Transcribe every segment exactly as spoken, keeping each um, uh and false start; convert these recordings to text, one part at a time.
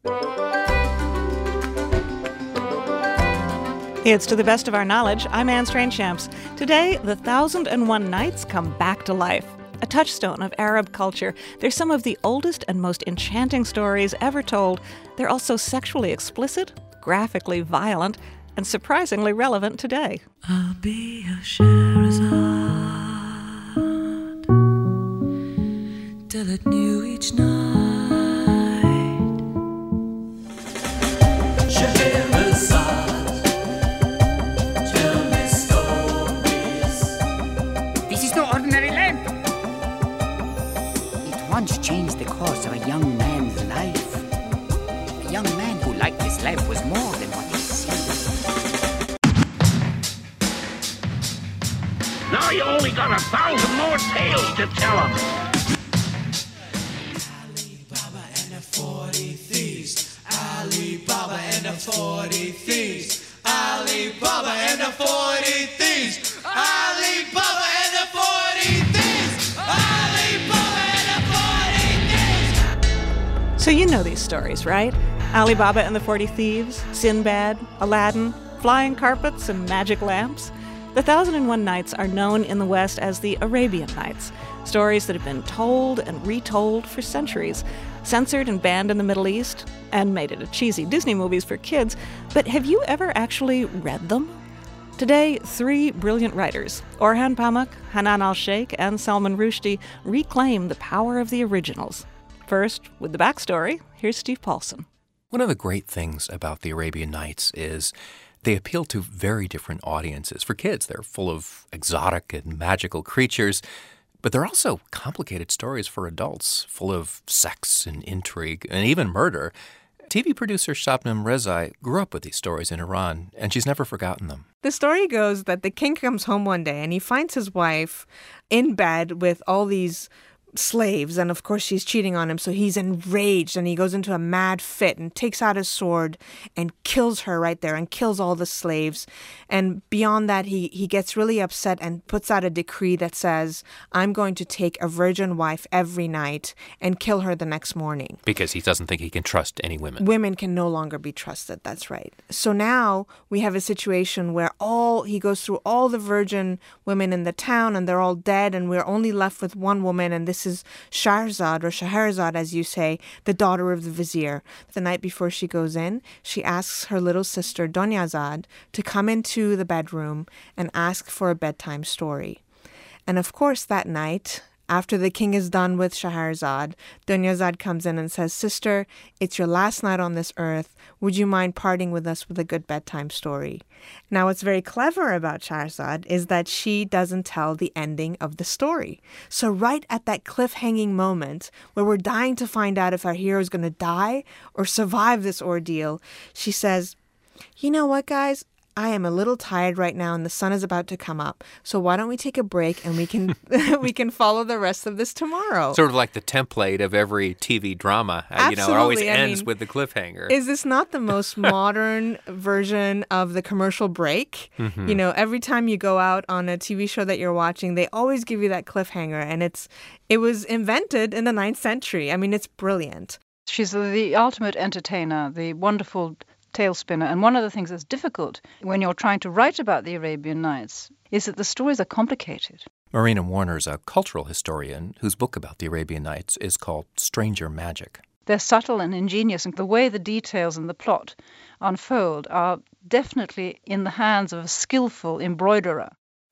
It's To the Best of Our Knowledge. I'm Anne Strange-Champs. Today, the Thousand and One Nights come back to life. A touchstone of Arab culture, they're some of the oldest and most enchanting stories ever told. They're also sexually explicit, graphically violent, and surprisingly relevant today. I'll be a Shahrazad till at new each night. Shahrazad, tell me stories. This is no ordinary lamp. It once changed the course of a young man's life. A young man who liked this lamp was more than what he seemed. Now you only got a thousand more tales to tell him. Ali Baba and the forty thieves. Ali Baba and the forty thieves. Ali Baba and the forty thieves. Ali Baba and the forty thieves. Ali Baba and the forty thieves. So you know these stories, right? Ali Baba and the Forty Thieves, Sinbad, Aladdin, flying carpets, and magic lamps. The Thousand and One Nights are known in the West as the Arabian Nights, stories that have been told and retold for centuries, censored and banned in the Middle East, and made into cheesy Disney movies for kids. But have you ever actually read them? Today, three brilliant writers, Orhan Pamuk, Hanan al-Sheikh, and Salman Rushdie, reclaim the power of the originals. First, with the backstory, here's Steve Paulson. One of the great things about the Arabian Nights is they appeal to very different audiences. For kids, they're full of exotic and magical creatures, but they're also complicated stories for adults, full of sex and intrigue and even murder. T V producer Shabnam Rezai grew up with these stories in Iran, and she's never forgotten them. The story goes that the king comes home one day and he finds his wife in bed with all these slaves, and of course she's cheating on him, so he's enraged and he goes into a mad fit and takes out his sword and kills her right there and kills all the slaves. And beyond that, he he gets really upset and puts out a decree that says, I'm going to take a virgin wife every night and kill her the next morning. Because he doesn't think he can trust any women. Women can no longer be trusted, that's right. So now we have a situation where all he goes through all the virgin women in the town and they're all dead, and we're only left with one woman, and this is Shahrazad, or Scheherazade, as you say, the daughter of the vizier. The night before she goes in, she asks her little sister, Dunyazad, to come into the bedroom and ask for a bedtime story. And of course, that night, after the king is done with Scheherazade, Dunyazad comes in and says, Sister, it's your last night on this earth. Would you mind parting with us with a good bedtime story? Now, what's very clever about Scheherazade is that she doesn't tell the ending of the story. So right at that cliffhanging moment where we're dying to find out if our hero is going to die or survive this ordeal, she says, you know what, guys? I am a little tired right now and the sun is about to come up. So why don't we take a break and we can we can follow the rest of this tomorrow? Sort of like the template of every T V drama. Absolutely. You know, it always I ends mean, with the cliffhanger. Is this not the most modern version of the commercial break? Mm-hmm. You know, every time you go out on a T V show that you're watching, they always give you that cliffhanger. And it's it was invented in the ninth century. I mean, it's brilliant. She's the ultimate entertainer, the wonderful tale spinner. And one of the things that's difficult when you're trying to write about the Arabian Nights is that the stories are complicated. Marina Warner's a cultural historian whose book about the Arabian Nights is called Stranger Magic. They're subtle and ingenious, and the way the details and the plot unfold are definitely in the hands of a skillful embroiderer.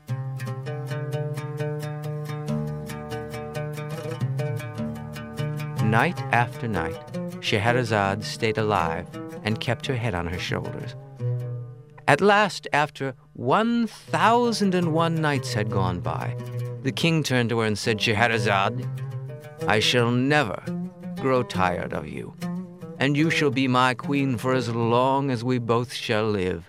Night after night, Scheherazade stayed alive and kept her head on her shoulders. At last, after one thousand and one nights had gone by, the king turned to her and said, Scheherazade, I shall never grow tired of you, and you shall be my queen for as long as we both shall live.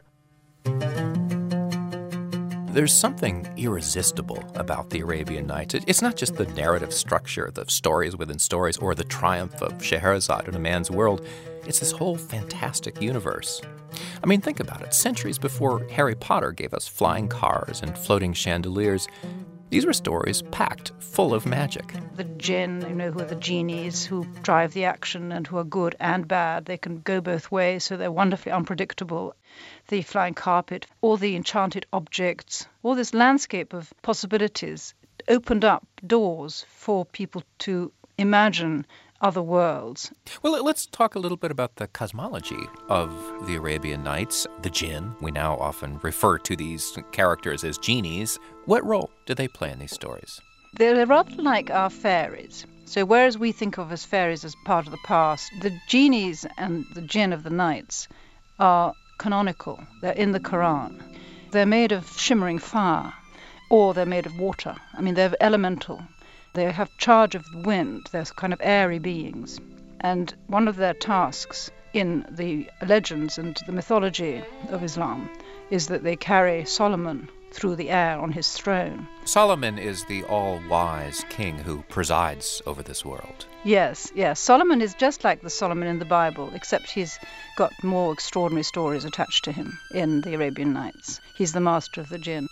There's something irresistible about the Arabian Nights. It's not just the narrative structure, the stories within stories, or the triumph of Scheherazade in a man's world. It's this whole fantastic universe. I mean, think about it. Centuries before Harry Potter gave us flying cars and floating chandeliers, These were stories packed full of magic. The jinn, you know, who are the genies who drive the action and who are good and bad. They can go both ways, so they're wonderfully unpredictable. The flying carpet, all the enchanted objects, all this landscape of possibilities opened up doors for people to imagine other worlds. Well, let's talk a little bit about the cosmology of the Arabian Nights, the jinn. We now often refer to these characters as genies. What role do they play in these stories? They're rather like our fairies. So whereas we think of as fairies as part of the past, the genies and the jinn of the nights are canonical. They're in the Quran. They're made of shimmering fire, or they're made of water. I mean, they're elemental. They have charge of the wind. They're kind of airy beings. And one of their tasks in the legends and the mythology of Islam is that they carry Solomon through the air on his throne. Solomon is the all-wise king who presides over this world. Yes, yes. Solomon is just like the Solomon in the Bible, except he's got more extraordinary stories attached to him in the Arabian Nights. He's the master of the jinn.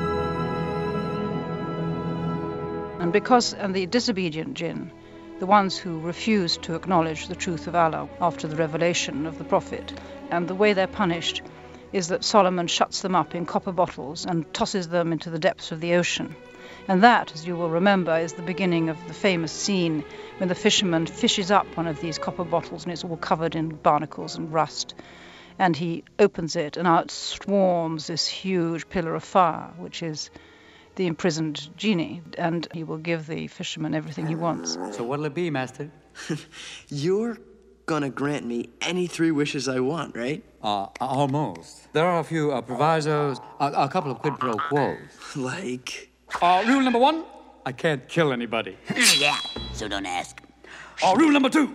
And because, and the disobedient jinn, the ones who refuse to acknowledge the truth of Allah after the revelation of the Prophet, and the way they're punished is that Solomon shuts them up in copper bottles and tosses them into the depths of the ocean. And that, as you will remember, is the beginning of the famous scene when the fisherman fishes up one of these copper bottles and it's all covered in barnacles and rust. And he opens it and out swarms this huge pillar of fire, which is the imprisoned genie, and he will give the fisherman everything he wants. So what'll it be, Master? You're gonna grant me any three wishes I want, right? Uh, almost. There are a few uh, provisos, a, a couple of quid pro quos. Like? Uh, rule number one, I can't kill anybody. Yeah, so don't ask. Uh, rule number two,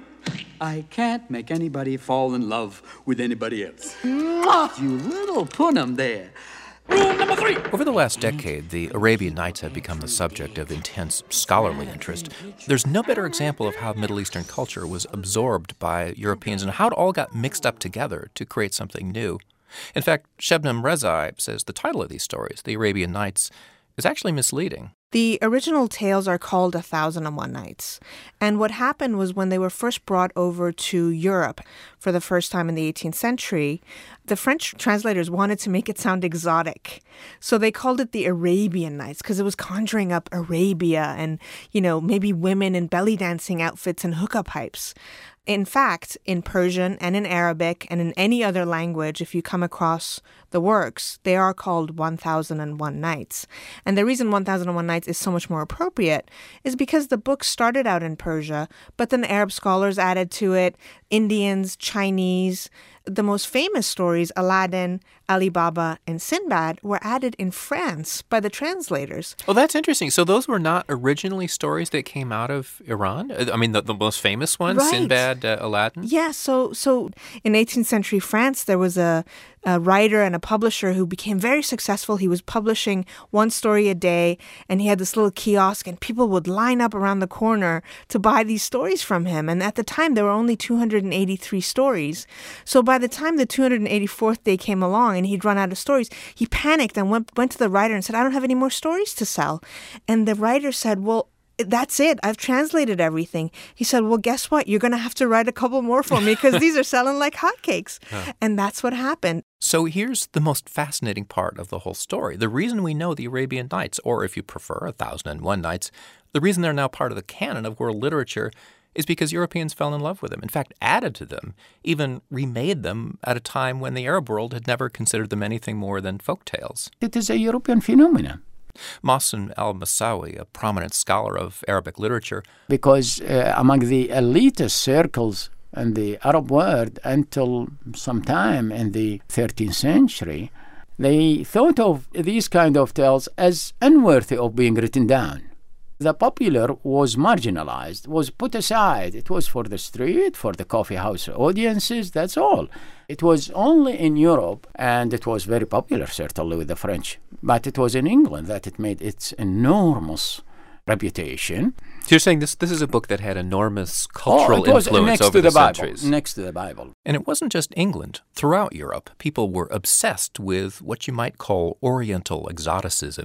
I can't make anybody fall in love with anybody else. Mwah! You little punum there. Rule number three. Over the last decade, the Arabian Nights have become the subject of intense scholarly interest. There's no better example of how Middle Eastern culture was absorbed by Europeans and how it all got mixed up together to create something new. In fact, Shebnem Rezai says the title of these stories, The Arabian Nights, is actually misleading. The original tales are called A Thousand and One Nights. And what happened was when they were first brought over to Europe for the first time in the eighteenth century, the French translators wanted to make it sound exotic. So they called it the Arabian Nights because it was conjuring up Arabia and, you know, maybe women in belly dancing outfits and hookah pipes. In fact, in Persian and in Arabic and in any other language, if you come across the works, they are called one thousand and one Nights. And the reason one thousand and one Nights is so much more appropriate is because the book started out in Persia, but then Arab scholars added to it, Indians, Chinese. The most famous stories, Aladdin, Ali Baba, and Sinbad, were added in France by the translators. Oh, that's interesting. So those were not originally stories that came out of Iran? I mean, the, the most famous ones, Right. Sinbad, uh, Aladdin? Yeah, so so in eighteenth century France, there was a, a writer and a publisher who became very successful. He was publishing one story a day, and he had this little kiosk, and people would line up around the corner to buy these stories from him. And at the time, there were only two hundred eighty-three stories. So by the time the two hundred eighty-fourth day came along and he'd run out of stories, he panicked and went, went to the writer and said, I don't have any more stories to sell. And the writer said, well, that's it. I've translated everything. He said, well, guess what? You're going to have to write a couple more for me because these are selling like hotcakes. Huh. And that's what happened. So here's the most fascinating part of the whole story. The reason we know the Arabian Nights, or if you prefer, A Thousand and One Nights, the reason they're now part of the canon of world literature is because Europeans fell in love with them, in fact, added to them, even remade them at a time when the Arab world had never considered them anything more than folk tales. It is a European phenomenon. Mohsen al-Massawi, a prominent scholar of Arabic literature. Because uh, among the elitist circles in the Arab world until some time in the thirteenth century, they thought of these kind of tales as unworthy of being written down. The popular was marginalized, was put aside. It was for the street, for the coffee house audiences, that's all. It was only in Europe, and it was very popular, certainly, with the French. But it was in England that it made its enormous reputation. So you're saying this this is a book that had enormous cultural oh, it was influence next over to the, the Bible, centuries. Next to the Bible. And it wasn't just England. Throughout Europe, people were obsessed with what you might call Oriental exoticism.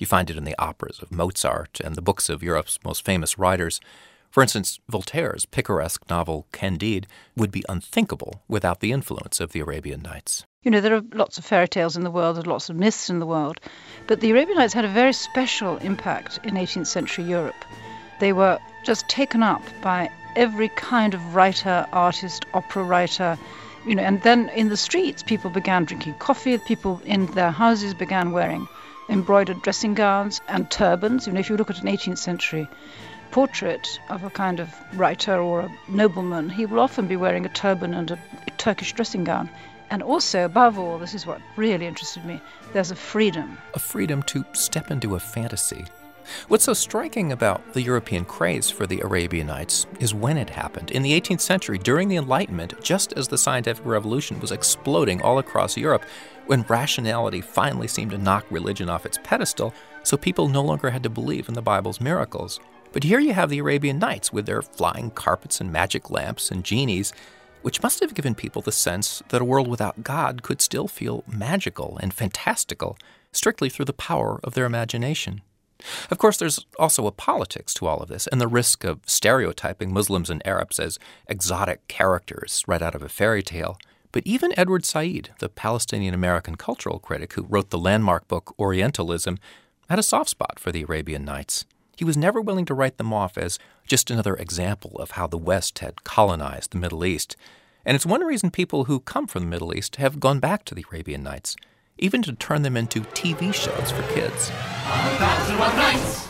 You find it in the operas of Mozart and the books of Europe's most famous writers. For instance, Voltaire's picaresque novel Candide would be unthinkable without the influence of the Arabian Nights. You know, there are lots of fairy tales in the world, there are lots of myths in the world, but the Arabian Nights had a very special impact in eighteenth century Europe. They were just taken up by every kind of writer, artist, opera writer, you know, and then in the streets people began drinking coffee, people in their houses began wearing embroidered dressing gowns and turbans. You know, if you look at an eighteenth century portrait of a kind of writer or a nobleman, he will often be wearing a turban and a Turkish dressing gown. And also, above all, this is what really interested me, there's a freedom. A freedom to step into a fantasy. What's so striking about the European craze for the Arabian Nights is when it happened. In the eighteenth century, during the Enlightenment, just as the scientific revolution was exploding all across Europe, when rationality finally seemed to knock religion off its pedestal, so people no longer had to believe in the Bible's miracles. But here you have the Arabian Nights with their flying carpets and magic lamps and genies, which must have given people the sense that a world without God could still feel magical and fantastical, strictly through the power of their imagination. Of course, there's also a politics to all of this, and the risk of stereotyping Muslims and Arabs as exotic characters right out of a fairy tale. But even Edward Said, the Palestinian-American cultural critic who wrote the landmark book Orientalism, had a soft spot for the Arabian Nights. He was never willing to write them off as just another example of how the West had colonized the Middle East. And it's one reason people who come from the Middle East have gone back to the Arabian Nights, even to turn them into T V shows for kids. A thousand one nights,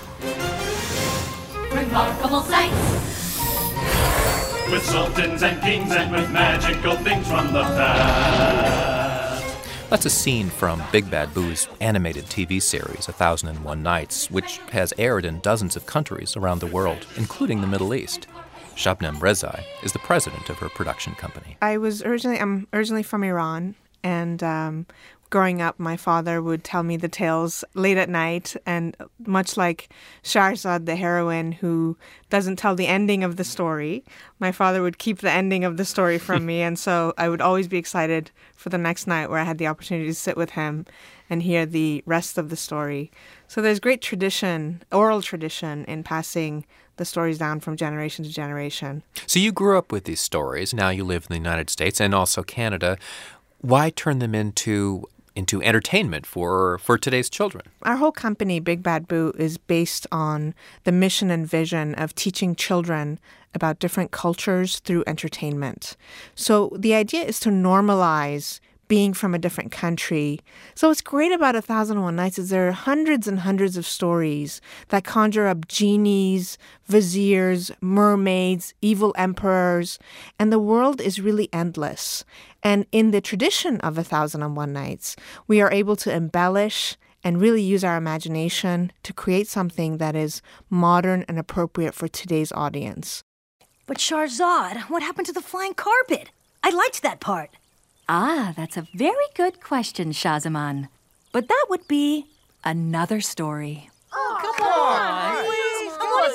remarkable sights, with sultans and kings and with magical things from the past. That's a scene from Big Bad Boo's animated T V series, A Thousand and One Nights, which has aired in dozens of countries around the world, including the Middle East. Shabnam Rezai is the president of her production company. I was originally, I'm originally from Iran, and um, growing up, my father would tell me the tales late at night, and much like Shahrazad, the heroine who doesn't tell the ending of the story, my father would keep the ending of the story from me, and so I would always be excited for the next night where I had the opportunity to sit with him and hear the rest of the story. So there's great tradition, oral tradition, in passing the stories down from generation to generation. So you grew up with these stories. Now you live in the United States and also Canada. Why turn them into into entertainment for for today's children? Our whole company, Big Bad Boo, is based on the mission and vision of teaching children about different cultures through entertainment. So the idea is to normalize being from a different country. So what's great about A Thousand and One Nights is there are hundreds and hundreds of stories that conjure up genies, viziers, mermaids, evil emperors, and the world is really endless. And in the tradition of A Thousand and One Nights, we are able to embellish and really use our imagination to create something that is modern and appropriate for today's audience. But Shahrazad, what happened to the flying carpet? I liked that part. Ah, that's a very good question, Shahzaman. But that would be another story. Oh, come on! Please, I want to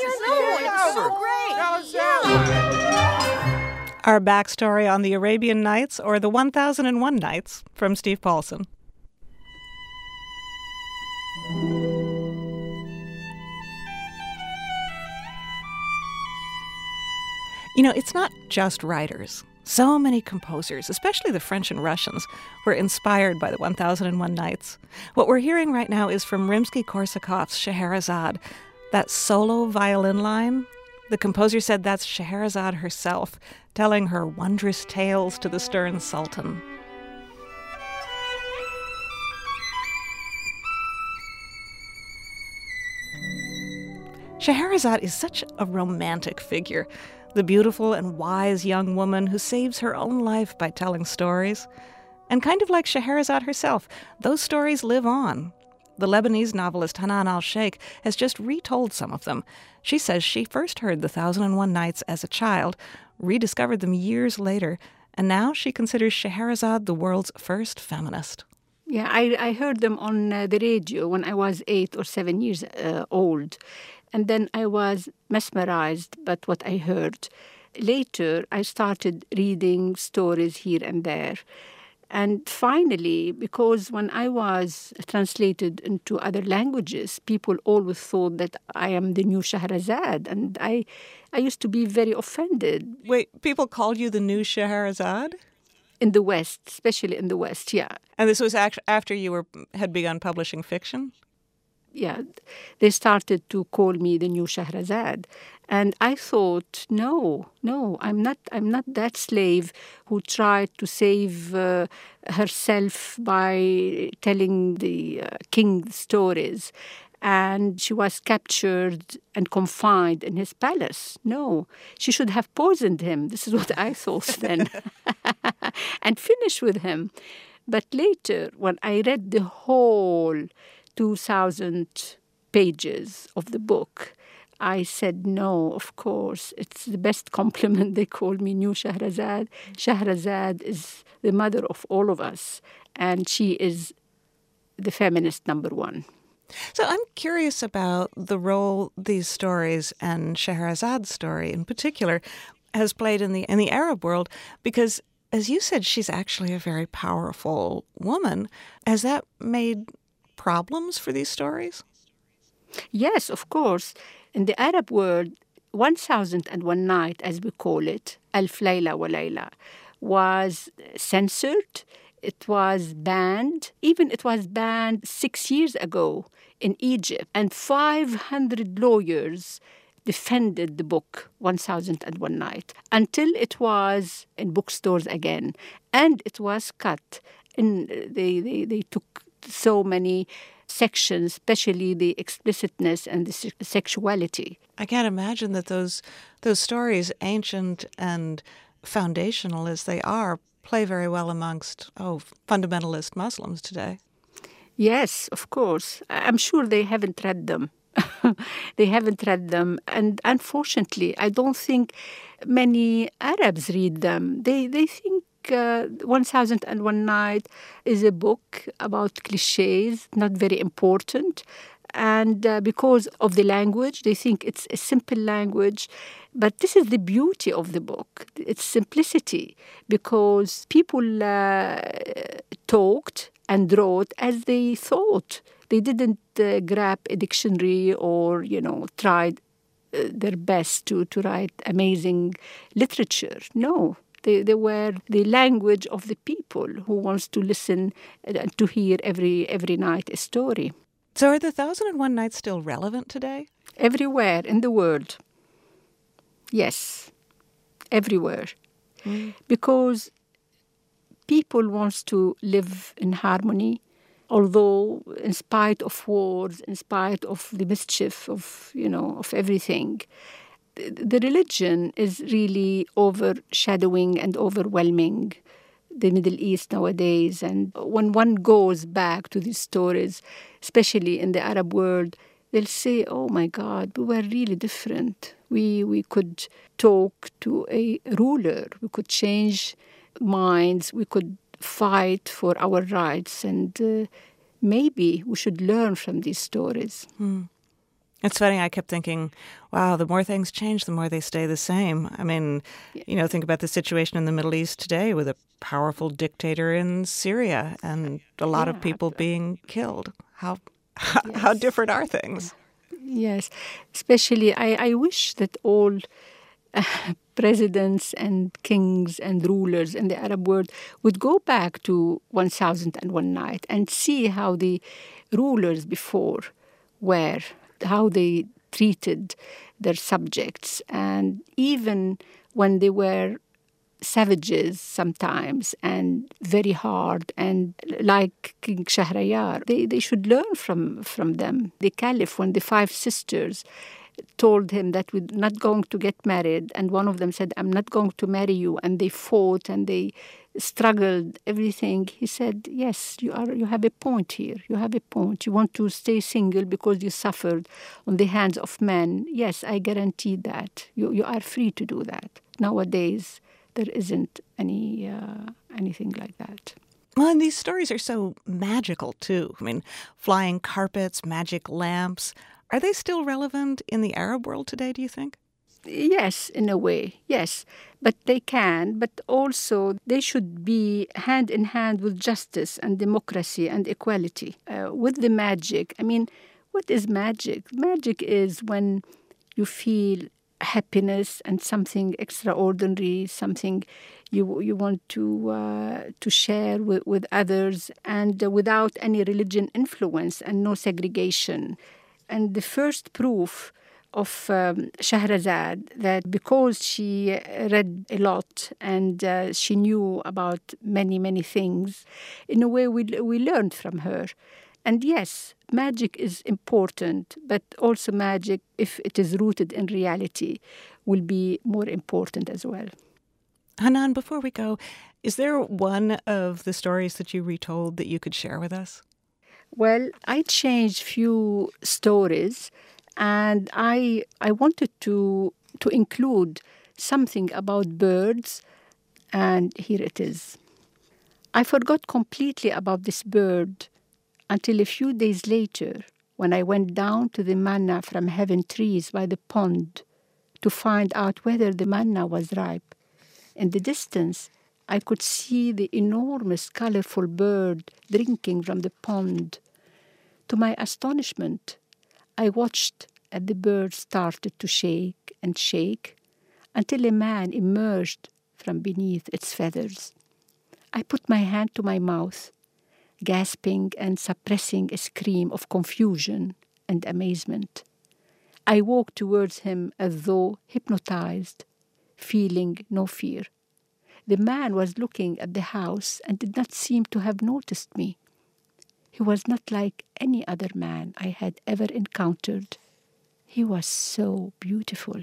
hear another one. It's so great. Our backstory on the Arabian Nights or the one thousand and one Nights from Steve Paulson. You know, it's not just writers. So many composers, especially the French and Russians, were inspired by the one thousand and one Nights. What we're hearing right now is from Rimsky-Korsakov's Scheherazade. That solo violin line, the composer said that's Scheherazade herself, telling her wondrous tales to the stern sultan. Scheherazade is such a romantic figure. The beautiful and wise young woman who saves her own life by telling stories. And kind of like Scheherazade herself, those stories live on. The Lebanese novelist Hanan al-Sheikh has just retold some of them. She says she first heard The Thousand and One Nights as a child, rediscovered them years later, and now she considers Scheherazade the world's first feminist. Yeah, I, I heard them on uh, the radio when I was eight or seven years uh, old. And then I was mesmerized by what I heard. Later, I started reading stories here and there. And finally, because when I was translated into other languages, people always thought that I am the new Shahrazad, and I, I used to be very offended. Wait, people called you the new Scheherazade? In the West, especially in the West, yeah. And this was act- after you were had begun publishing fiction? Yeah, they started to call me the new Shahrazad. And I thought, no, no, I'm not I'm not that slave who tried to save uh, herself by telling the uh, king stories. And she was captured and confined in his palace. No, she should have poisoned him. This is what I thought then. And finish with him. But later, when I read the whole two thousand pages of the book, I said, no, of course, it's the best compliment. They call me new Shahrazad. Shahrazad is the mother of all of us, and she is the feminist number one. So I'm curious about the role these stories, and Shahrazad's story in particular, has played in the in the Arab world, because, as you said, she's actually a very powerful woman. Has that made problems for these stories? Yes, of course. In the Arab world, one thousand and one Night, as we call it, Alf Layla wa Layla, was censored. It was banned. Even it was banned six years ago in Egypt. And five hundred lawyers defended the book, one thousand and one Night, until it was in bookstores again. And it was cut. And they, they, they took so many sections, especially the explicitness and the se- sexuality. I can't imagine that those those stories, ancient and foundational as they are, play very well amongst, oh, fundamentalist Muslims today. Yes, of course. I'm sure they haven't read them. They haven't read them. And unfortunately, I don't think many Arabs read them. They, they think Uh, one thousand and one Night is a book about cliches, not very important. And uh, because of the language, they think it's a simple language. But this is the beauty of the book, its simplicity, because people uh, talked and wrote as they thought. They didn't uh, grab a dictionary or, you know, tried uh, their best to, to write amazing literature. No. They, they were the language of the people who wants to listen and to hear every every night a story. So are the Thousand and One Nights still relevant today? Everywhere in the world. Yes, everywhere. Mm. Because people want to live in harmony, although in spite of wars, in spite of the mischief of, you know, of everything, the religion is really overshadowing and overwhelming the Middle East nowadays. And when one goes back to these stories, especially in the Arab world, they'll say, oh my God, we were really different. We, we could talk to a ruler. We could change minds. We could fight for our rights. And uh, maybe we should learn from these stories. Hmm. It's funny, I kept thinking, wow, the more things change, the more they stay the same. I mean, you know, think about the situation in the Middle East today with a powerful dictator in Syria and a lot yeah, of people being killed. How how, yes. how different are things? Yes, especially I, I wish that all uh, presidents and kings and rulers in the Arab world would go back to one thousand and one Night and see how the rulers before were, how they treated their subjects. And even when they were savages sometimes and very hard, and like King Shahriyar, they, they should learn from, from them. The Caliph, when the five sisters told him that we're not going to get married, and one of them said, I'm not going to marry you, and they fought and they struggled, everything, he said, yes, you are. You have a point here. You have a point. You want to stay single because you suffered on the hands of men. Yes, I guarantee that. You you are free to do that. Nowadays, there isn't any uh, anything like that. Well, and these stories are so magical, too. I mean, flying carpets, magic lamps. Are they still relevant in the Arab world today, do you think? Yes, in a way, yes. But they can, but also they should be hand in hand with justice and democracy and equality. Uh, with the magic, I mean, what is magic? Magic is when you feel happiness and something extraordinary, something you you want to uh, to share with, with others, and uh, without any religion influence and no segregation. And the first proof of um, Shahrazad, that because she read a lot and uh, she knew about many, many things, in a way we, we learned from her. And yes, magic is important, but also magic, if it is rooted in reality, will be more important as well. Hanan, before we go, is there one of the stories that you retold that you could share with us? Well, I changed few stories, and I I wanted to to include something about birds, and here it is. I forgot completely about this bird until a few days later, when I went down to the manna from heaven trees by the pond to find out whether the manna was ripe. In the distance, I could see the enormous, colorful bird drinking from the pond. To my astonishment, I watched as the bird started to shake and shake until a man emerged from beneath its feathers. I put my hand to my mouth, gasping and suppressing a scream of confusion and amazement. I walked towards him as though hypnotized, feeling no fear. The man was looking at the house and did not seem to have noticed me. He was not like any other man I had ever encountered. He was so beautiful.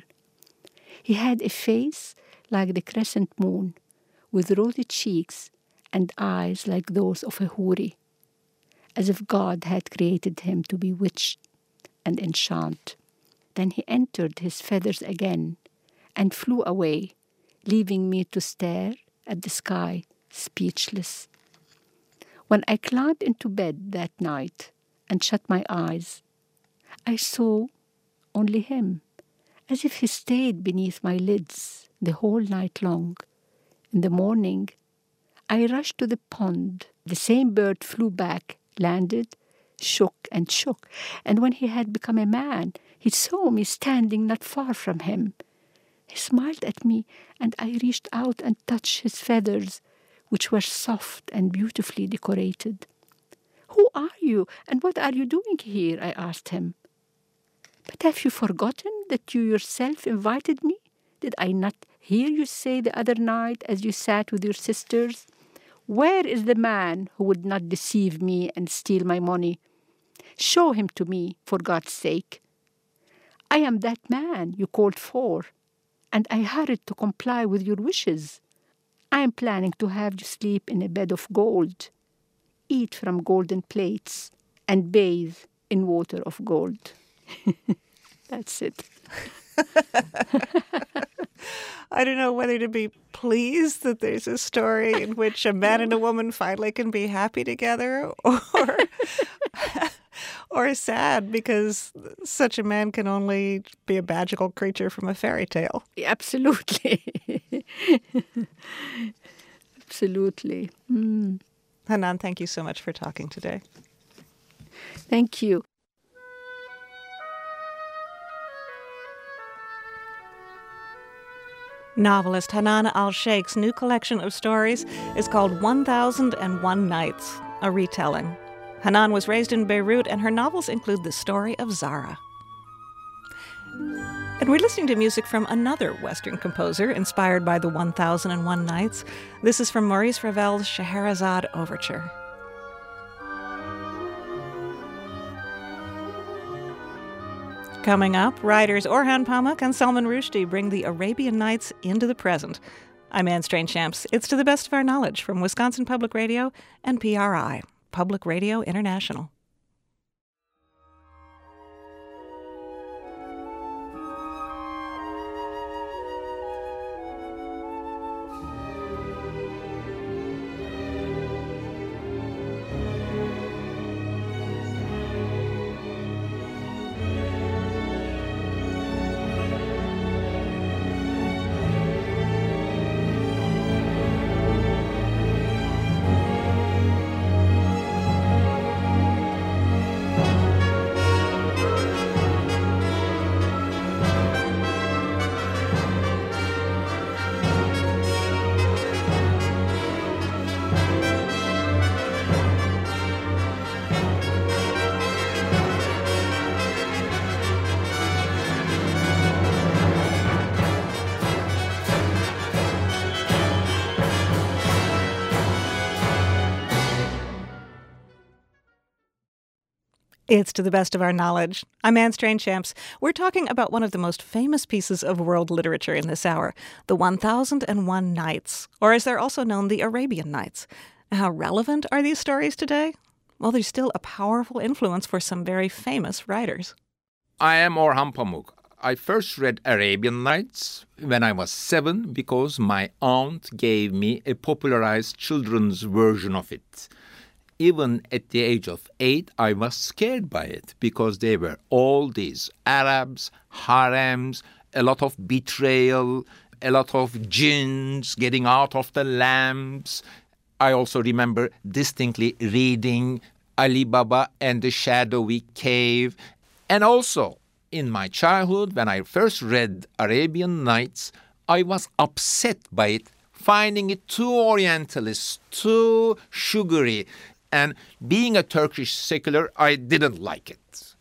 He had a face like the crescent moon, with rosy cheeks and eyes like those of a houri, as if God had created him to bewitch and enchant. Then he entered his feathers again and flew away, leaving me to stare at the sky, speechless. When I climbed into bed that night and shut my eyes, I saw only him, as if he stayed beneath my lids the whole night long. In the morning, I rushed to the pond. The same bird flew back, landed, shook and shook, and when he had become a man, he saw me standing not far from him. He smiled at me, and I reached out and touched his feathers, which were soft and beautifully decorated. "Who are you, and what are you doing here?" I asked him. "But have you forgotten that you yourself invited me? Did I not hear you say the other night as you sat with your sisters, 'Where is the man who would not deceive me and steal my money? Show him to me, for God's sake.' I am that man you called for, and I hurried to comply with your wishes. I am planning to have you sleep in a bed of gold, eat from golden plates, and bathe in water of gold." That's it. I don't know whether to be pleased that there's a story in which a man and a woman finally can be happy together, or or sad because such a man can only be a magical creature from a fairy tale. Absolutely. Absolutely. Mm. Hanan, thank you so much for talking today. Thank you. Novelist Hanan Al-Sheikh's new collection of stories is called one thousand one Nights, a retelling. Hanan was raised in Beirut, and her novels include the story of Zara. And we're listening to music from another Western composer inspired by the one thousand one Nights. This is from Maurice Ravel's Scheherazade Overture. Coming up, writers Orhan Pamuk and Salman Rushdie bring the Arabian Nights into the present. I'm Anne Strange-Champs. It's to the best of our knowledge from Wisconsin Public Radio and P R I, Public Radio International. It's To the Best of Our Knowledge. I'm Anne Strainchamps. We're talking about one of the most famous pieces of world literature in this hour, The one thousand and one Nights, or as they're also known, the Arabian Nights. How relevant are these stories today? Well, there's still a powerful influence for some very famous writers. I am Orhan Pamuk. I first read Arabian Nights when I was seven because my aunt gave me a popularized children's version of it. Even at the age of eight, I was scared by it because there were all these Arabs, harems, a lot of betrayal, a lot of jinns getting out of the lamps. I also remember distinctly reading Ali Baba and the Shadowy Cave. And also, in my childhood, when I first read Arabian Nights, I was upset by it, finding it too orientalist, too sugary. And being a Turkish secular, I didn't like it.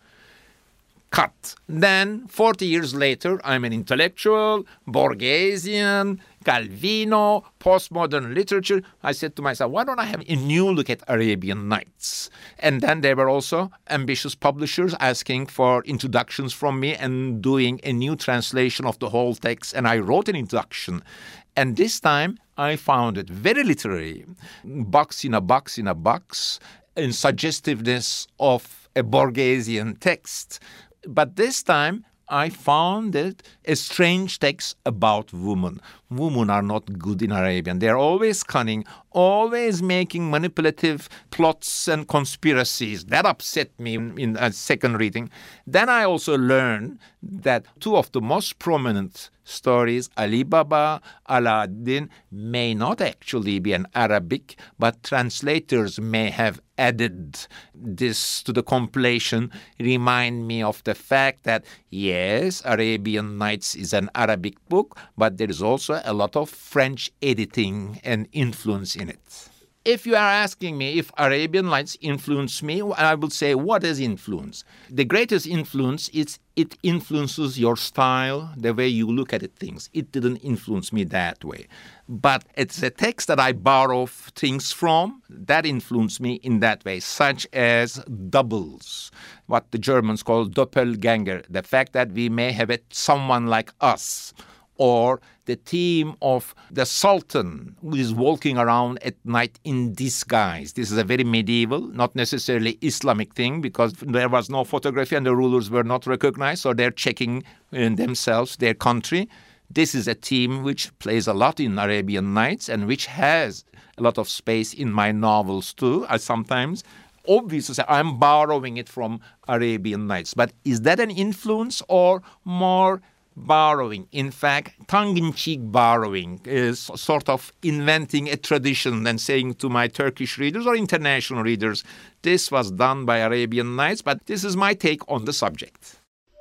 Cut. Then, forty years later, I'm an intellectual, Borgesian, Calvino, postmodern literature. I said to myself, why don't I have a new look at Arabian Nights? And then there were also ambitious publishers asking for introductions from me and doing a new translation of the whole text. And I wrote an introduction. And this time, I found it very literary, box in a box in a box, in suggestiveness of a Borgesian text. But this time, I found it a strange text about women. Women are not good in Arabian. They're always cunning, always making manipulative plots and conspiracies. That upset me in, in a second reading. Then I also learned that two of the most prominent stories, Ali Baba, Aladdin, may not actually be an Arabic, but translators may have added this to the compilation, remind me of the fact that, yes, Arabian Nights is an Arabic book, but there is also a lot of French editing and influence in it. If you are asking me if Arabian Nights influenced me, I would say, what is influence? The greatest influence is it influences your style, the way you look at it, things. It didn't influence me that way. But it's a text that I borrow things from that influenced me in that way, such as doubles, what the Germans call Doppelganger, the fact that we may have a, someone like us, or the theme of the Sultan who is walking around at night in disguise. This is a very medieval, not necessarily Islamic thing, because there was no photography and the rulers were not recognized, so they're checking in themselves their country. This is a theme which plays a lot in Arabian Nights and which has a lot of space in my novels too. I sometimes obviously say I'm borrowing it from Arabian Nights. But is that an influence or more borrowing? In fact, tongue-in-cheek borrowing is sort of inventing a tradition and saying to my Turkish readers or international readers, this was done by Arabian Nights, but this is my take on the subject.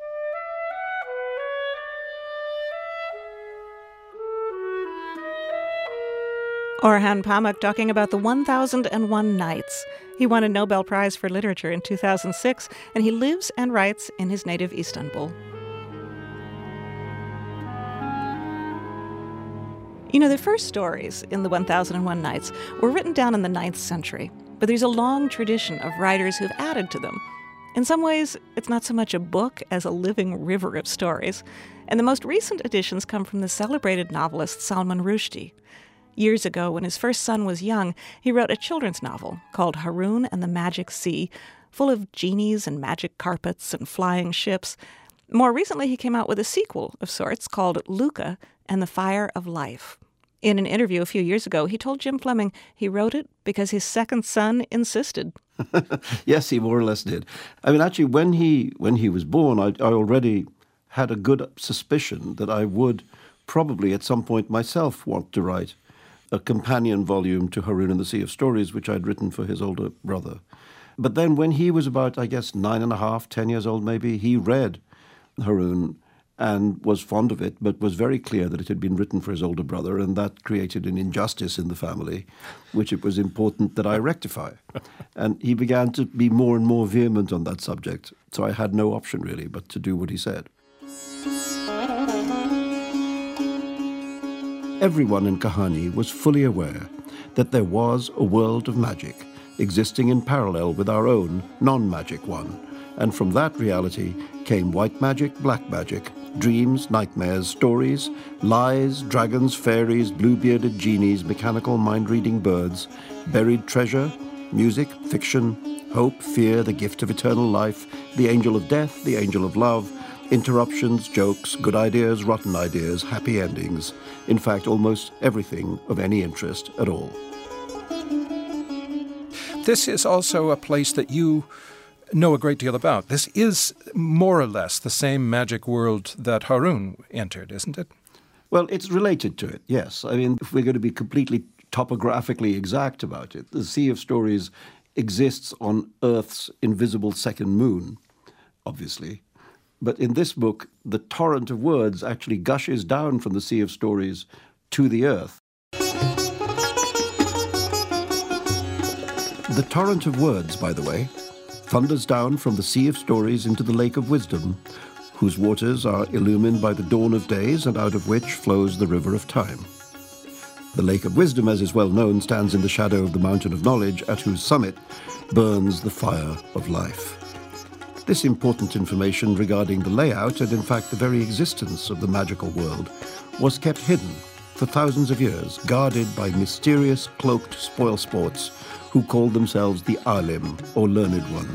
Orhan Pamuk talking about the one thousand and one Nights. He won a Nobel Prize for Literature in two thousand six, and he lives and writes in his native Istanbul. You know, the first stories in the one thousand and one Nights were written down in the ninth century, but there's a long tradition of writers who've added to them. In some ways, it's not so much a book as a living river of stories, and the most recent additions come from the celebrated novelist Salman Rushdie. Years ago, when his first son was young, he wrote a children's novel called Harun and the Magic Sea, full of genies and magic carpets and flying ships. More recently, he came out with a sequel of sorts called Luca and the Fire of Life. In an interview a few years ago, he told Jim Fleming he wrote it because his second son insisted. Yes, he more or less did. I mean, actually, when he when he was born, I, I already had a good suspicion that I would probably at some point myself want to write a companion volume to Harun and the Sea of Stories, which I'd written for his older brother. But then when he was about, I guess, nine and a half, ten years old maybe, he read Harun and was fond of it, but was very clear that it had been written for his older brother, and that created an injustice in the family, which it was important that I rectify. And he began to be more and more vehement on that subject, so I had no option really but to do what he said. Everyone in Kahani was fully aware that there was a world of magic existing in parallel with our own non-magic one, And from that reality came white magic, black magic, dreams, nightmares, stories, lies, dragons, fairies, blue-bearded genies, mechanical mind-reading birds, buried treasure, music, fiction, hope, fear, the gift of eternal life, the angel of death, the angel of love, interruptions, jokes, good ideas, rotten ideas, happy endings. In fact, almost everything of any interest at all. This is also a place that you know a great deal about. This is more or less the same magic world that Harun entered, isn't it? Well, it's related to it, yes. I mean, if we're going to be completely topographically exact about it, the Sea of Stories exists on Earth's invisible second moon, obviously. But in this book, the torrent of words actually gushes down from the Sea of Stories to the Earth. The torrent of words, by the way, thunders down from the Sea of Stories into the Lake of Wisdom, whose waters are illumined by the dawn of days and out of which flows the river of time. The Lake of Wisdom, as is well known, stands in the shadow of the Mountain of Knowledge, at whose summit burns the fire of life. This important information regarding the layout and, in fact, the very existence of the magical world was kept hidden for thousands of years, guarded by mysterious, cloaked spoilsports who called themselves the Alim, or Learned One.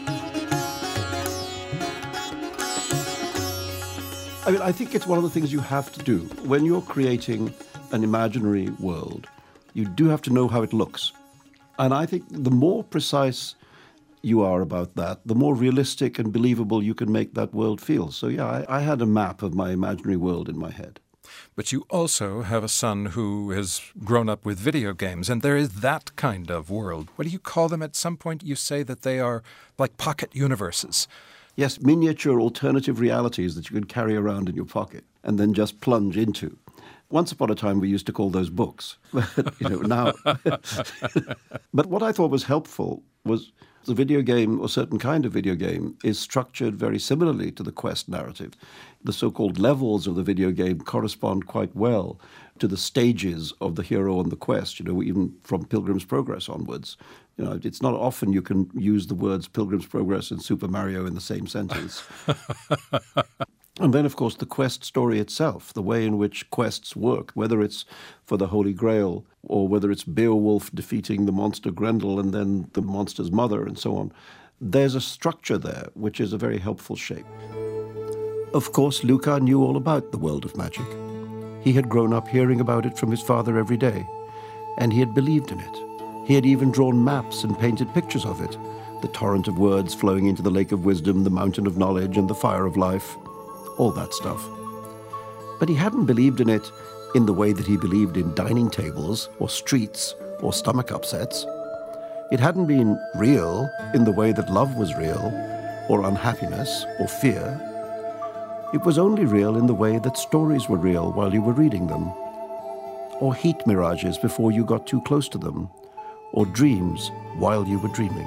I mean, I think it's one of the things you have to do. When you're creating an imaginary world, you do have to know how it looks. And I think the more precise you are about that, the more realistic and believable you can make that world feel. So yeah, I, I had a map of my imaginary world in my head. But you also have a son who has grown up with video games, and there is that kind of world. What do you call them? At some point you say that they are like pocket universes. Yes, miniature alternative realities that you can carry around in your pocket and then just plunge into. Once upon a time, we used to call those books. But, you know, now. But what I thought was helpful was the video game, or certain kind of video game, is structured very similarly to the quest narrative. The so-called levels of the video game correspond quite well to the stages of the hero on the quest, you know, even from Pilgrim's Progress onwards. You know, it's not often you can use the words Pilgrim's Progress and Super Mario in the same sentence. And then, of course, the quest story itself, the way in which quests work, whether it's for the Holy Grail or whether it's Beowulf defeating the monster Grendel and then the monster's mother and so on. There's a structure there which is a very helpful shape. Of course, Luca knew all about the world of magic. He had grown up hearing about it from his father every day, and he had believed in it. He had even drawn maps and painted pictures of it, the torrent of words flowing into the Lake of Wisdom, the Mountain of Knowledge, and the Fire of Life. All that stuff. But he hadn't believed in it in the way that he believed in dining tables or streets or stomach upsets. It hadn't been real in the way that love was real, or unhappiness, or fear. It was only real in the way that stories were real while you were reading them, or heat mirages before you got too close to them, or dreams while you were dreaming.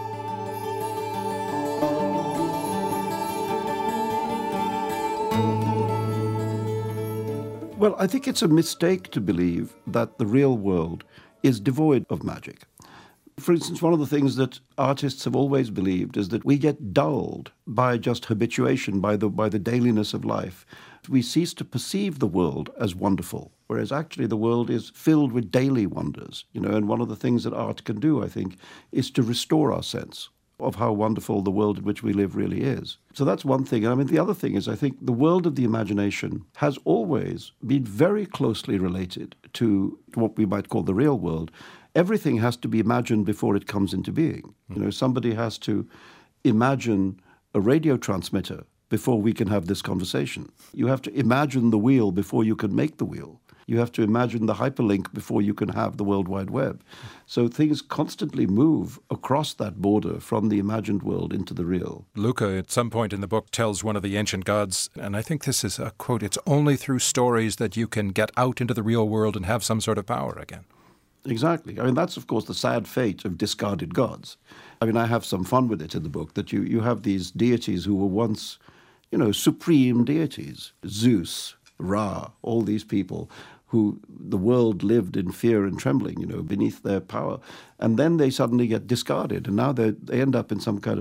Well, I think it's a mistake to believe that the real world is devoid of magic. For instance, one of the things that artists have always believed is that we get dulled by just habituation, by the, by the dailiness of life. We cease to perceive the world as wonderful, whereas actually the world is filled with daily wonders. You know, and one of the things that art can do, I think, is to restore our sense of how wonderful the world in which we live really is. So that's one thing. And I mean, the other thing is I think the world of the imagination has always been very closely related to what we might call the real world. Everything has to be imagined before it comes into being. You know, somebody has to imagine a radio transmitter before we can have this conversation. You have to imagine the wheel before you can make the wheel. You have to imagine the hyperlink before you can have the World Wide Web. So things constantly move across that border from the imagined world into the real. Luca, at some point in the book, tells one of the ancient gods, and I think this is a quote, "It's only through stories that you can get out into the real world and have some sort of power again." Exactly. I mean, that's, of course, the sad fate of discarded gods. I mean, I have some fun with it in the book, that you, you have these deities who were once, you know, supreme deities. Zeus, Ra, all these people who the world lived in fear and trembling, you know, beneath their power. And then they suddenly get discarded, and now they they end up in some kind of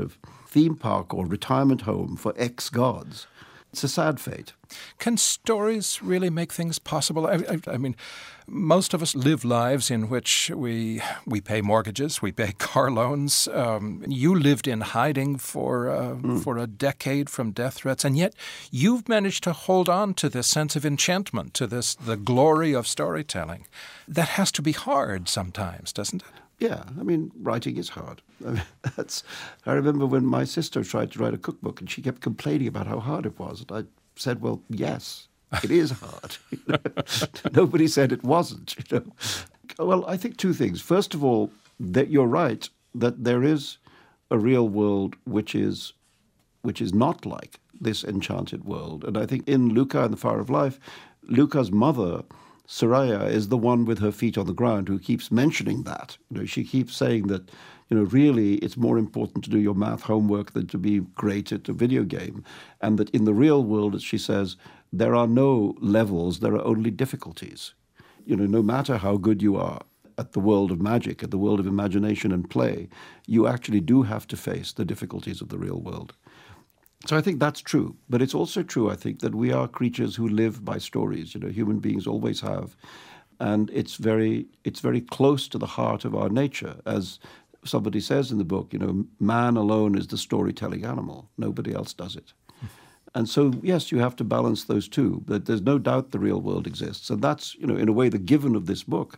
theme park or retirement home for ex-gods. It's a sad fate. Can stories really make things possible? I, I, I mean, most of us live lives in which we we pay mortgages, we pay car loans. Um, you lived in hiding for uh, mm. for a decade from death threats, and yet you've managed to hold on to this sense of enchantment, to this the glory of storytelling. That has to be hard sometimes, doesn't it? Yeah, I mean, writing is hard. I mean, that's. I remember when my sister tried to write a cookbook, and she kept complaining about how hard it was. And I said, "Well, yes, it is hard." You know? Nobody said it wasn't. You know. Well, I think two things. First of all, that you're right that there is a real world which is, which is not like this enchanted world. And I think in Luca and the Fire of Life, Luca's mother, Soraya, is the one with her feet on the ground who keeps mentioning that. You know, she keeps saying that, you know, really it's more important to do your math homework than to be great at a video game. And that in the real world, as she says, there are no levels, there are only difficulties. You know, no matter how good you are at the world of magic, at the world of imagination and play, you actually do have to face the difficulties of the real world. So I think that's true. But it's also true, I think, that we are creatures who live by stories. You know, human beings always have. And it's very it's very close to the heart of our nature. As somebody says in the book, you know, man alone is the storytelling animal. Nobody else does it. And so, yes, you have to balance those two. But there's no doubt the real world exists. And that's, you know, in a way, the given of this book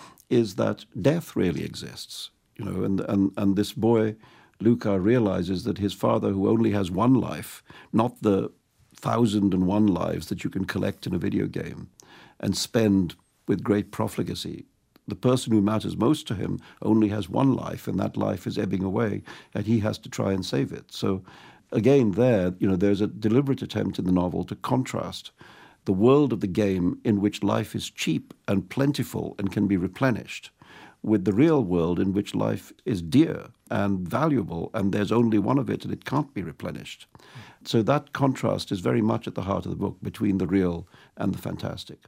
is that death really exists. You know, and and, and this boy, Luca, realizes that his father, who only has one life, not the thousand and one lives that you can collect in a video game and spend with great profligacy, the person who matters most to him only has one life, and that life is ebbing away, and he has to try and save it. So again, there, you know, there's a deliberate attempt in the novel to contrast the world of the game in which life is cheap and plentiful and can be replenished with the real world in which life is dear and valuable, and there's only one of it and it can't be replenished. So that contrast is very much at the heart of the book between the real and the fantastic.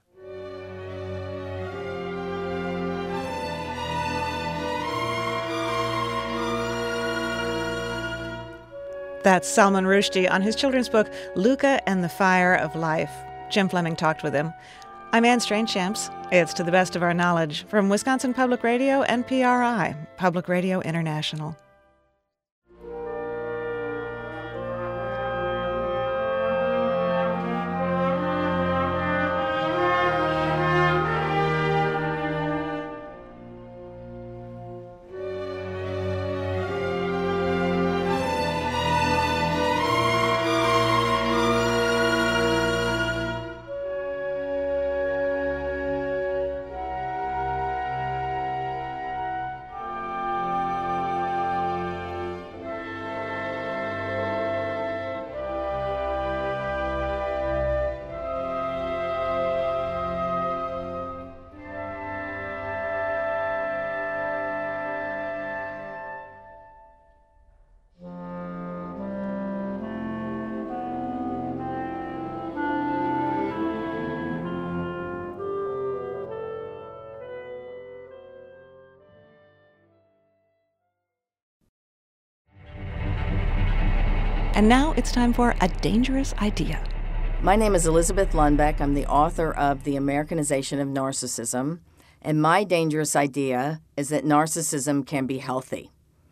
That's Salman Rushdie on his children's book, Luca and the Fire of Life. Jim Fleming talked with him. I'm Anne Strainchamps. It's To the Best of Our Knowledge from Wisconsin Public Radio and P R I, Public Radio International. And now it's time for A Dangerous Idea. My name is Elizabeth Lundbeck. I'm the author of The Americanization of Narcissism. And my dangerous idea is that narcissism can be healthy.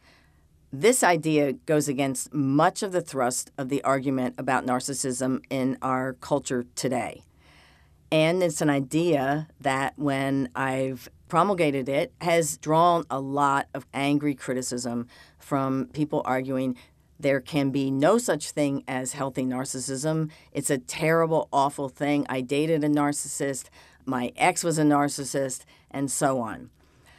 This idea goes against much of the thrust of the argument about narcissism in our culture today. And it's an idea that, when I've promulgated it, has drawn a lot of angry criticism from people arguing there can be no such thing as healthy narcissism. It's a terrible, awful thing. I dated a narcissist. My ex was a narcissist, and so on.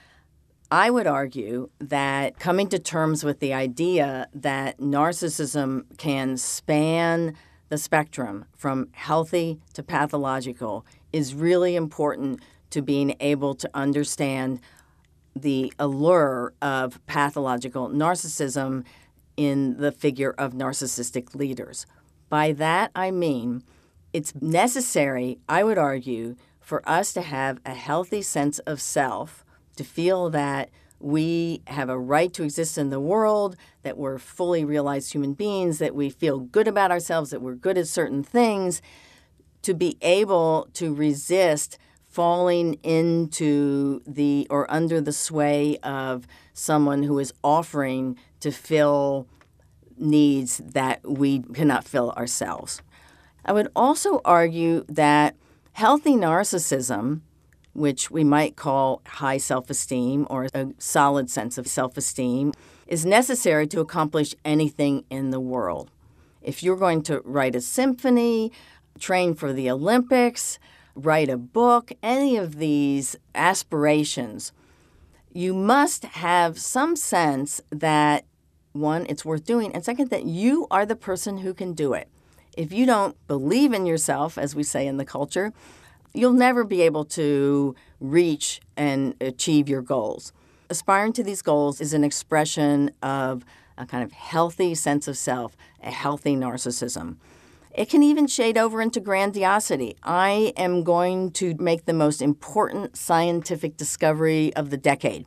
I would argue that coming to terms with the idea that narcissism can span the spectrum from healthy to pathological is really important to being able to understand the allure of pathological narcissism in the figure of narcissistic leaders. By that, I mean it's necessary, I would argue, for us to have a healthy sense of self, to feel that we have a right to exist in the world, that we're fully realized human beings, that we feel good about ourselves, that we're good at certain things, to be able to resist falling into the or under the sway of someone who is offering to fill needs that we cannot fill ourselves. I would also argue that healthy narcissism, which we might call high self-esteem or a solid sense of self-esteem, is necessary to accomplish anything in the world. If you're going to write a symphony, train for the Olympics, write a book, any of these aspirations, you must have some sense that, one, it's worth doing, and second, that you are the person who can do it. If you don't believe in yourself, as we say in the culture, you'll never be able to reach and achieve your goals. Aspiring to these goals is an expression of a kind of healthy sense of self, a healthy narcissism. It can even shade over into grandiosity. I am going to make the most important scientific discovery of the decade.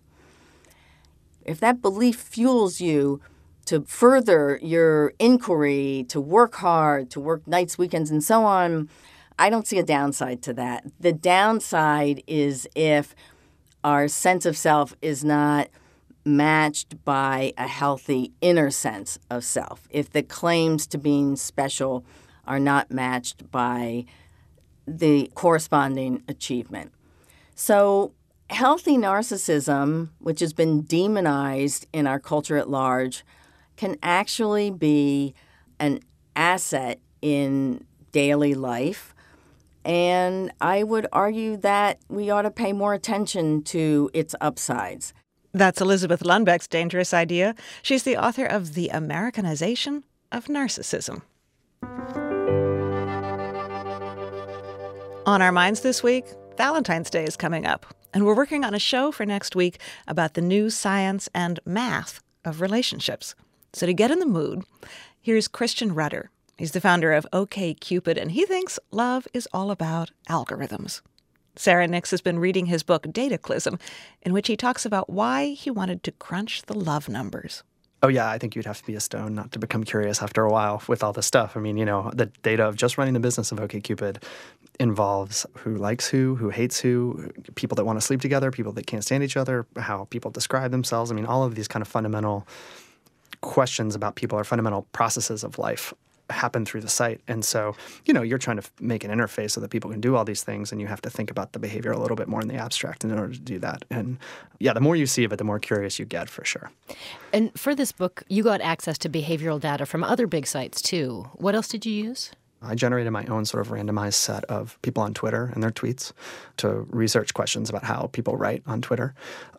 If that belief fuels you to further your inquiry, to work hard, to work nights, weekends, and so on, I don't see a downside to that. The downside is if our sense of self is not matched by a healthy inner sense of self, if the claims to being special are not matched by the corresponding achievement. So healthy narcissism, which has been demonized in our culture at large, can actually be an asset in daily life. And I would argue that we ought to pay more attention to its upsides. That's Elizabeth Lundbeck's dangerous idea. She's the author of The Americanization of Narcissism. On our minds this week, Valentine's Day is coming up, and we're working on a show for next week about the new science and math of relationships. So to get in the mood, here's Christian Rudder. He's the founder of OkCupid, and he thinks love is all about algorithms. Sarah Nix has been reading his book Dataclysm, in which he talks about why he wanted to crunch the love numbers. Oh, yeah, I think you'd have to be a stone not to become curious after a while with all this stuff. I mean, you know, the data of just running the business of OkCupid involves who likes who, who hates who, people that want to sleep together, people that can't stand each other, how people describe themselves. I mean, all of these kind of fundamental questions about people or fundamental processes of life happen through the site. And so, you know, you're trying to make an interface so that people can do all these things, and you have to think about the behavior a little bit more in the abstract in order to do that. And yeah, the more you see of it, the more curious you get, for sure. And for this book, you got access to behavioral data from other big sites, too. What else did you use? I generated my own sort of randomized set of people on Twitter and their tweets to research questions about how people write on Twitter.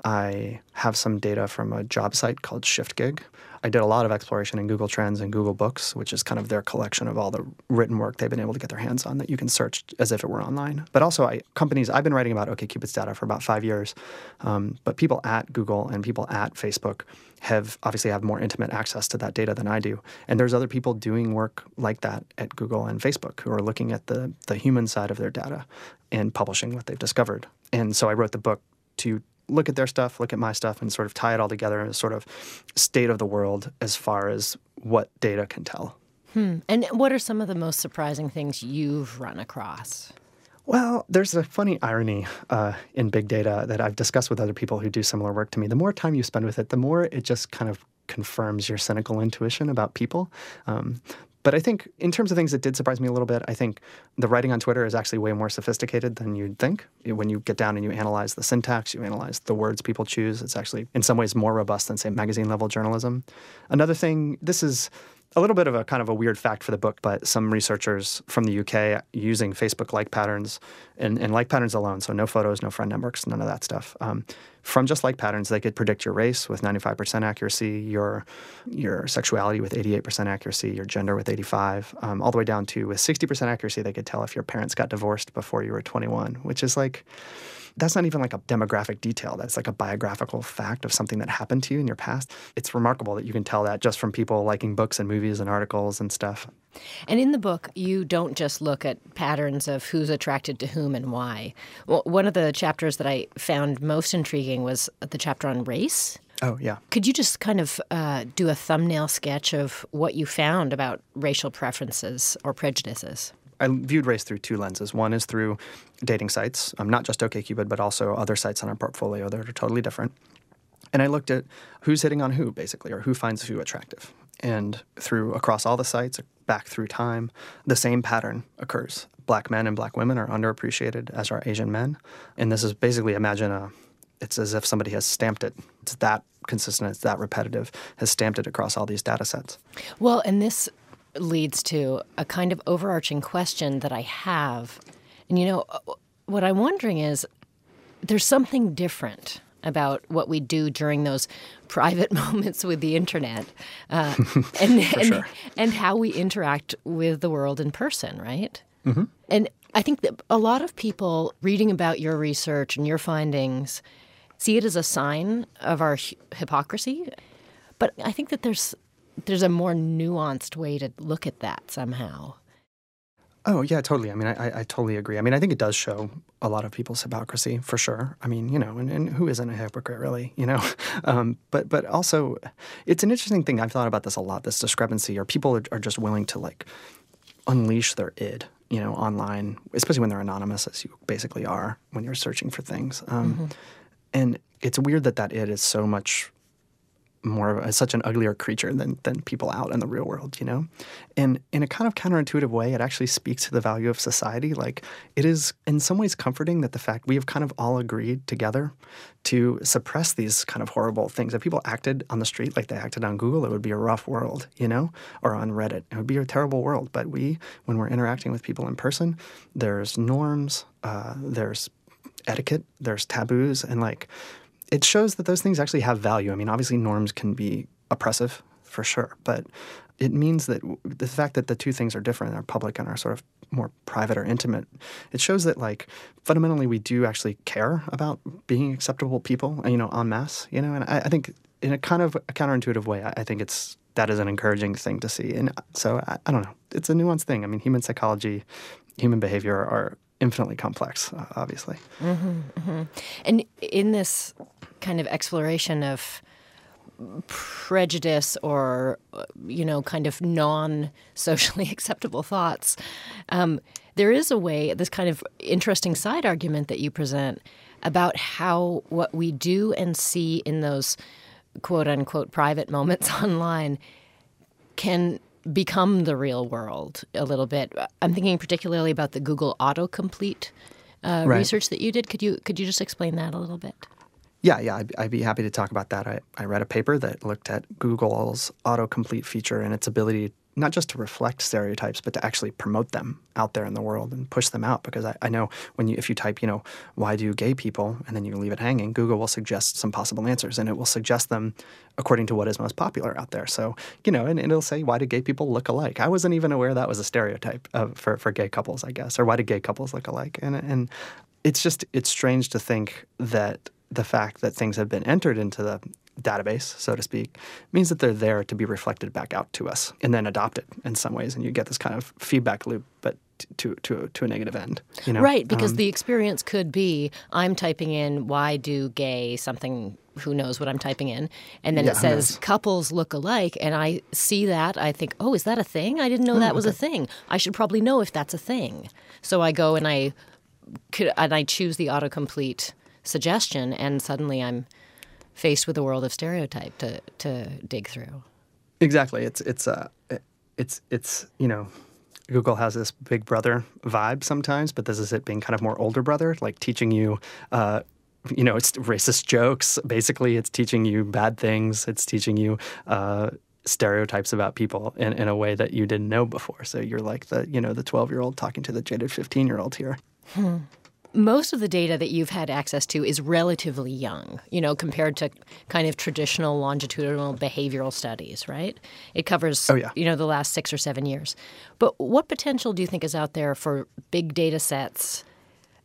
I have some data from a job site called ShiftGig. I did a lot of exploration in Google Trends and Google Books, which is kind of their collection of all the written work they've been able to get their hands on that you can search as if it were online. But also I, companies, I've been writing about OkCupid's data for about five years, um, but people at Google and people at Facebook have obviously have more intimate access to that data than I do. And there's other people doing work like that at Google and Facebook who are looking at the, the human side of their data and publishing what they've discovered. And so I wrote the book to look at their stuff, look at my stuff, and sort of tie it all together in a sort of state of the world as far as what data can tell. Hmm. And what are some of the most surprising things you've run across? Well, there's a funny irony uh, in big data that I've discussed with other people who do similar work to me. The more time you spend with it, the more it just kind of confirms your cynical intuition about people. Um, But I think in terms of things that did surprise me a little bit, I think the writing on Twitter is actually way more sophisticated than you'd think. When you get down and you analyze the syntax, you analyze the words people choose, it's actually in some ways more robust than, say, magazine-level journalism. Another thing, this is a little bit of a kind of a weird fact for the book, but some researchers from the U K using Facebook like patterns and, and like patterns alone, so no photos, no friend networks, none of that stuff. Um, from just like patterns, they could predict your race with ninety-five percent accuracy, your your sexuality with eighty-eight percent accuracy, your gender with eighty-five, um, all the way down to with sixty percent accuracy, they could tell if your parents got divorced before you were twenty-one, which is like, that's not even like a demographic detail. That's like a biographical fact of something that happened to you in your past. It's remarkable that you can tell that just from people liking books and movies and articles and stuff. And in the book, you don't just look at patterns of who's attracted to whom and why. Well, one of the chapters that I found most intriguing was the chapter on race. Oh, yeah. Could you just kind of uh, do a thumbnail sketch of what you found about racial preferences or prejudices? I viewed race through two lenses. One is through dating sites, um, not just OkCupid, but also other sites on our portfolio that are totally different. And I looked at who's hitting on who, basically, or who finds who attractive. And through across all the sites, back through time, the same pattern occurs. Black men and black women are underappreciated, as are Asian men. And this is basically, imagine a, it's as if somebody has stamped it. It's that consistent, it's that repetitive, has stamped it across all these data sets. Well, and this leads to a kind of overarching question that I have. And, you know, what I'm wondering is there's something different about what we do during those private moments with the internet uh, and, and, sure. and how we interact with the world in person, right? Mm-hmm. And I think that a lot of people reading about your research and your findings see it as a sign of our hy- hypocrisy. But I think that there's there's a more nuanced way to look at that somehow. Oh, yeah, totally. I mean, I, I totally agree. I mean, I think it does show a lot of people's hypocrisy, for sure. I mean, you know, and, and who isn't a hypocrite, really, you know? Um, but but also, it's an interesting thing. I've thought about this a lot, this discrepancy, or people are, are just willing to, like, unleash their id, you know, online, especially when they're anonymous, as you basically are when you're searching for things. Um, Mm-hmm. And it's weird that that id is so much more of a, such an uglier creature than than people out in the real world, you know? And in a kind of counterintuitive way, it actually speaks to the value of society. Like, it is in some ways comforting that the fact we have kind of all agreed together to suppress these kind of horrible things. If people acted on the street like they acted on Google, it would be a rough world, you know? Or on Reddit. It would be a terrible world. But we, when we're interacting with people in person, there's norms, uh, there's etiquette, there's taboos, and like, it shows that those things actually have value. I mean, obviously norms can be oppressive, for sure, but it means that the fact that the two things are different, are public and are sort of more private or intimate, it shows that, like, fundamentally we do actually care about being acceptable people, you know, en masse, you know, and I, I think in a kind of a counterintuitive way, I, I think it's that is an encouraging thing to see. And so, I, I don't know, it's a nuanced thing. I mean, human psychology, human behavior are infinitely complex, uh, obviously. Mm-hmm, mm-hmm. And in this kind of exploration of prejudice or, you know, kind of non-socially acceptable thoughts, um, there is a way, this kind of interesting side argument that you present about how what we do and see in those quote-unquote private moments online can become the real world a little bit. I'm thinking particularly about the Google autocomplete uh, Right. research that you did. Could you could you just explain that a little bit? Yeah, yeah, I'd, I'd be happy to talk about that. I, I read a paper that looked at Google's autocomplete feature and its ability not just to reflect stereotypes, but to actually promote them out there in the world and push them out. Because I, I know when you, if you type, you know, why do gay people, and then you leave it hanging, Google will suggest some possible answers, and it will suggest them according to what is most popular out there. So, you know, and, and it'll say, why do gay people look alike? I wasn't even aware that was a stereotype of, for, for gay couples, I guess. Or why do gay couples look alike? And, and it's just, it's strange to think that the fact that things have been entered into the database, so to speak, means that they're there to be reflected back out to us and then adopted in some ways. And you get this kind of feedback loop, but to to to a negative end. You know? Right, because Um, the experience could be I'm typing in why do gay something, who knows what I'm typing in, and then Yeah, it who says knows? couples look alike, and I see that, I think, oh, is that a thing? I didn't know Oh, that was a okay. thing. I should probably know if that's a thing. So I go and I could, and I choose the autocomplete suggestion, and suddenly I'm faced with a world of stereotype to to dig through. Exactly. It's it's uh it's it's you know, Google has this big brother vibe sometimes, but this is it being kind of more older brother, like teaching you, uh, you know, it's racist jokes. Basically, it's teaching you bad things. It's teaching you uh, stereotypes about people in, in a way that you didn't know before. So you're like the you know the twelve year old talking to the jaded fifteen year old here. Hmm. Most of the data that you've had access to is relatively young, you know, compared to kind of traditional longitudinal behavioral studies, right? It covers, Oh, yeah. you know, the last six or seven years. But what potential do you think is out there for big data sets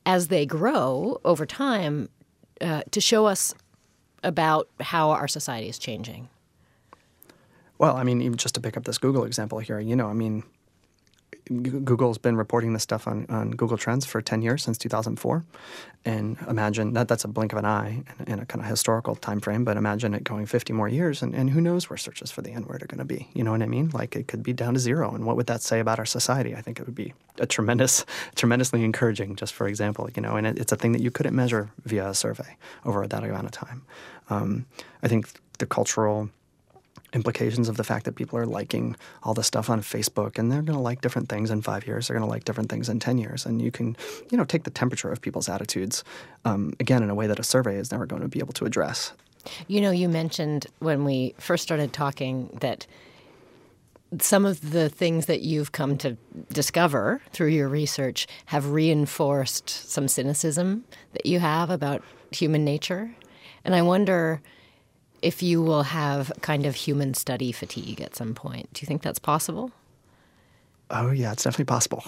as they grow over time uh, to show us about how our society is changing? Well, I mean, even just to pick up this Google example here, you know, I mean, Google's been reporting this stuff on, on Google Trends for ten years, since two thousand four. And imagine that that's a blink of an eye in, in a kind of historical time frame, but imagine it going fifty more years, and, and who knows where searches for the N-word are going to be. You know what I mean? Like, it could be down to zero. And what would that say about our society? I think it would be a tremendous, tremendously encouraging, just for example, you know, and it, it's a thing that you couldn't measure via a survey over that amount of time. Um, I think the cultural implications of the fact that people are liking all this stuff on Facebook, and they're going to like different things in five years. They're going to like different things in ten years. And you can, you know, take the temperature of people's attitudes, um, again, in a way that a survey is never going to be able to address. You know, you mentioned when we first started talking that some of the things that you've come to discover through your research have reinforced some cynicism that you have about human nature. And I wonder if you will have kind of human study fatigue at some point. Do you think that's possible? Oh, yeah, it's definitely possible.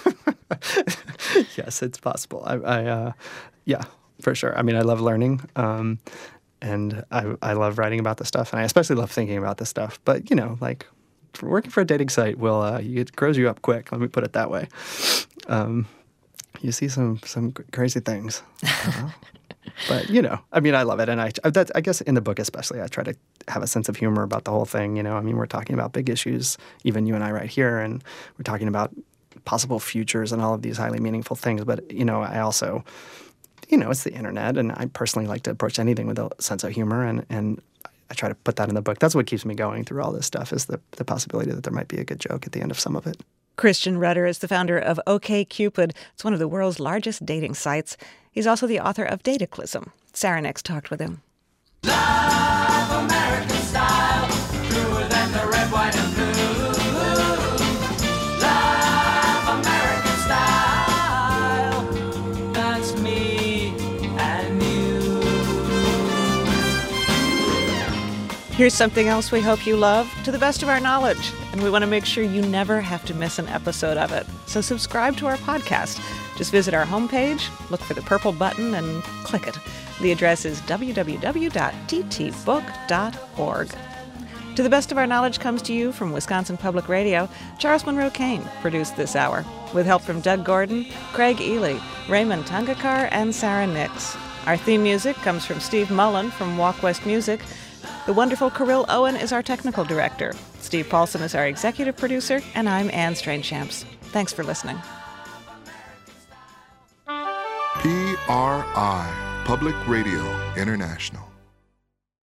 Yes, it's possible. I, I uh, yeah, for sure. I mean, I love learning, um, and I, I love writing about this stuff, and I especially love thinking about this stuff. But, you know, like, working for a dating site will, uh, it grows you up quick, let me put it that way. Um, you see some, some crazy things. Uh, But, you know, I mean, I love it. And I, that, I guess in the book especially, I try to have a sense of humor about the whole thing. You know, I mean, we're talking about big issues, even you and I right here, and we're talking about possible futures and all of these highly meaningful things. But, you know, I also, you know, it's the internet, and I personally like to approach anything with a sense of humor, and, and I try to put that in the book. That's what keeps me going through all this stuff, is the, the possibility that there might be a good joke at the end of some of it. Christian Rudder is the founder of OkCupid. It's one of the world's largest dating sites. He's also the author of Dataclysm. Sarah Nix talked with him. Love American style, truer than the red, white, and blue. Love American style, that's me and you. Here's something else we hope you love, to the best of our knowledge, and we want to make sure you never have to miss an episode of it. So subscribe to our podcast. Just visit our homepage, look for the purple button, and click it. The address is w w w dot t t book dot org. To the Best of Our Knowledge comes to you from Wisconsin Public Radio. Charles Monroe Kane produced this hour, with help from Doug Gordon, Craig Ely, Raymond Tungakar, and Sarah Nix. Our theme music comes from Steve Mullen from Walk West Music. The wonderful Kirill Owen is our technical director. Steve Paulson is our executive producer, and I'm Anne Strainchamps. Thanks for listening. P R I, Public Radio International.